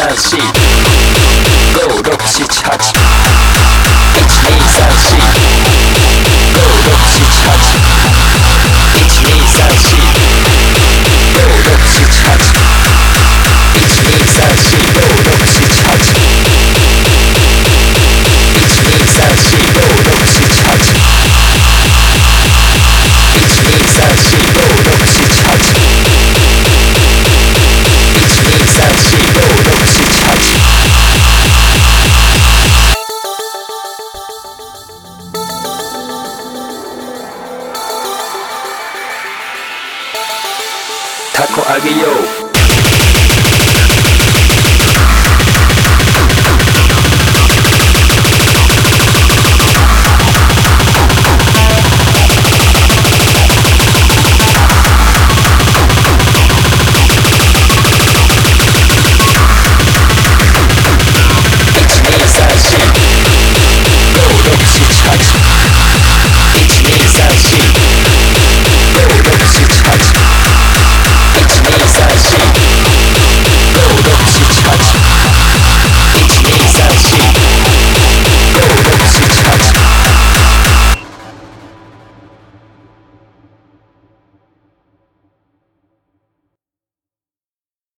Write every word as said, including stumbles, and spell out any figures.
さんしごろくしちはちいちにさんしごろくしちはちいちにさんしごろくしちはちいちにさんしごろくしちはちいちにさんしごろくしちはちいちにさんしごろくしちはちいちにさんしごろくしちはちタコあげよう